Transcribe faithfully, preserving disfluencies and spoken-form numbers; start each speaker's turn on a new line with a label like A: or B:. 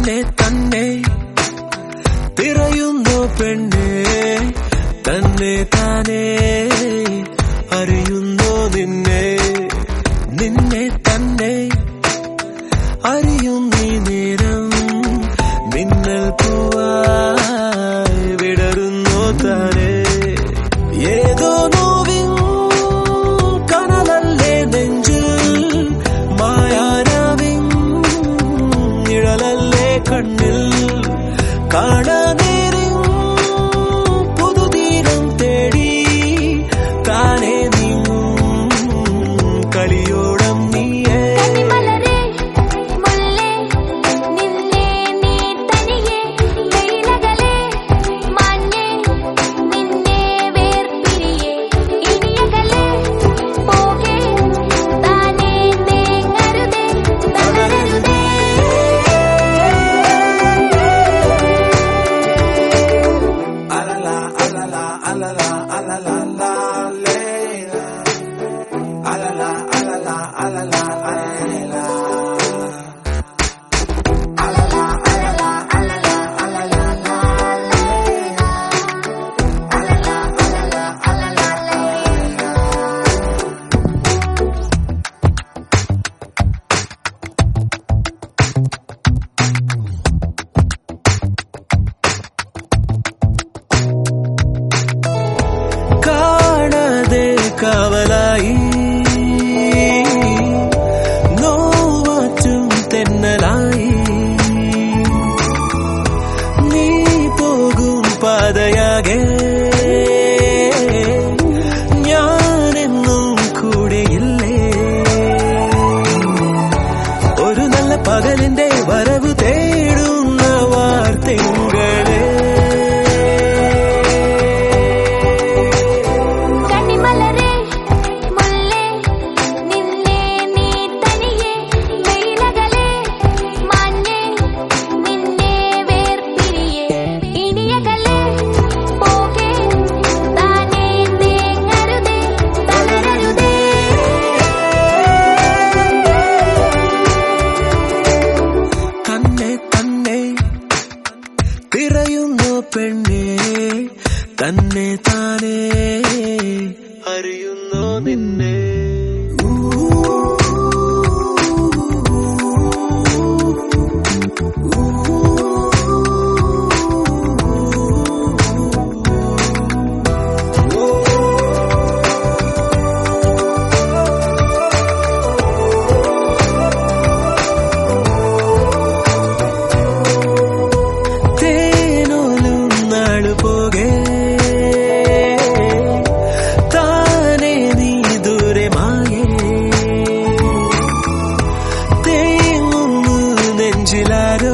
A: തന്നെ തന്നെ തിരയുന്നു പെണ്ണേ തന്നെ താനേ അറിയുന്നു നിന്നെ നിന്നെ തന്നെ അറിയുന്നീ നേരം മിന്നൽ പൂവായി വിടരുന്നു താനേ ഏതോ നോവിൻ കനലല്ലേ നെഞ്ചിൽ മായാനാവിൻ നിഴലല്ലേ കണ്ണിൽ കാണാനേരിൻ പുതുതീരം തേടി താനേ നീങ്ങും കളിയോടം നീയേ കാവലായി നോവാറ്റും തെന്നലായി നീ പോകും പാതയാകെ ഞാനെന്നും കൂടെയില്ലേ ഒരു നല്ല പകലിന്റെ വരവ് തേടുന്ന വാർത്തകളെ തിരയുന്നു പെണ്ണേ തന്നെ താനേ അറിയുന്നു നിന്നെ ിലാരോ